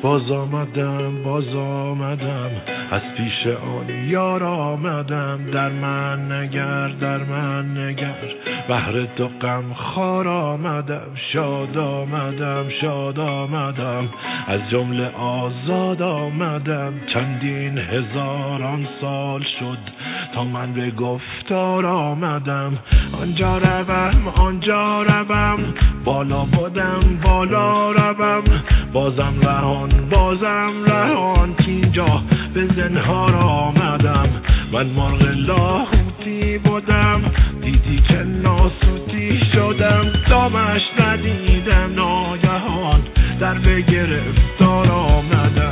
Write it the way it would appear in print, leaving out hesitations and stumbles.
باز آمدم از پیش آن یار آمدم. در من نگر بهر تو غم خوار آمدم. شاد آمدم از جمله آزاد آمدم. چندین هزاران سال شد تا من به گفتار آمدم. آنجا روم بالا بودم بالا روم. بازم رهان کینجا به زنهار آمدم. من مرغ لاهوتی بودم دیدی که ناسوتی شدم. دامش ندیدم ناگهان در به گرفتار آمدم.